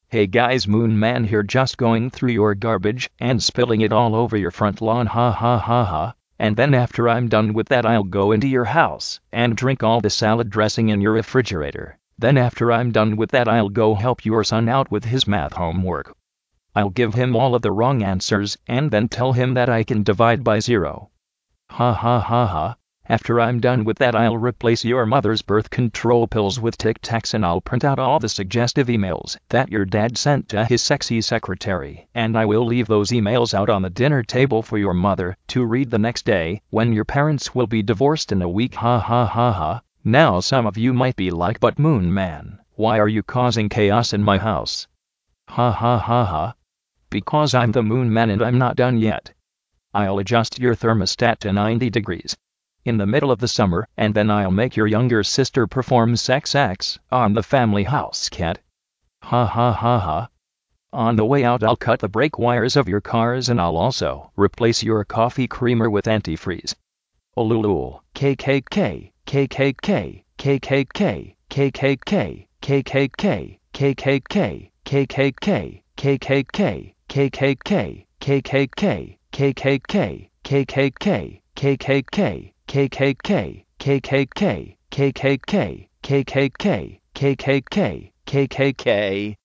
Hey guys, Moon Man here, just going through your garbage and spilling it all over your front lawn, ha ha ha ha. And then after I'm done with that, I'll go into your house and drink all the salad dressing in your refrigerator. Then after I'm done with that, I'll go help your son out with his math homework. I'll give him all of the wrong answers and then tell him that I can divide by 0. Ha ha ha ha. After I'm done with that, I'll replace your mother's birth control pills with Tic Tacs, and I'll print out all the suggestive emails that your dad sent to his sexy secretary, and I will leave those emails out on the dinner table for your mother to read the next day when your parents will be divorced in a week, ha ha ha ha. Now some of you might be like, but Moon Man, why are you causing chaos in my house? Ha ha ha ha. Because I'm the Moon Man and I'm not done yet. I'll adjust your thermostat to 90 degrees in the middle of the summer, and then I'll make your younger sister perform sex acts on the family house cat. Ha ha ha ha. On the way out, I'll cut the brake wires of your cars, and I'll also replace your coffee creamer with antifreeze. Olulul, KKK, KKK, KKK, KKK, KKK, KKK, KKK, KKK, KKK, KKK, KKK, KKK, KKK, KKK, KKK, KKK, KKK, KKK, KKK.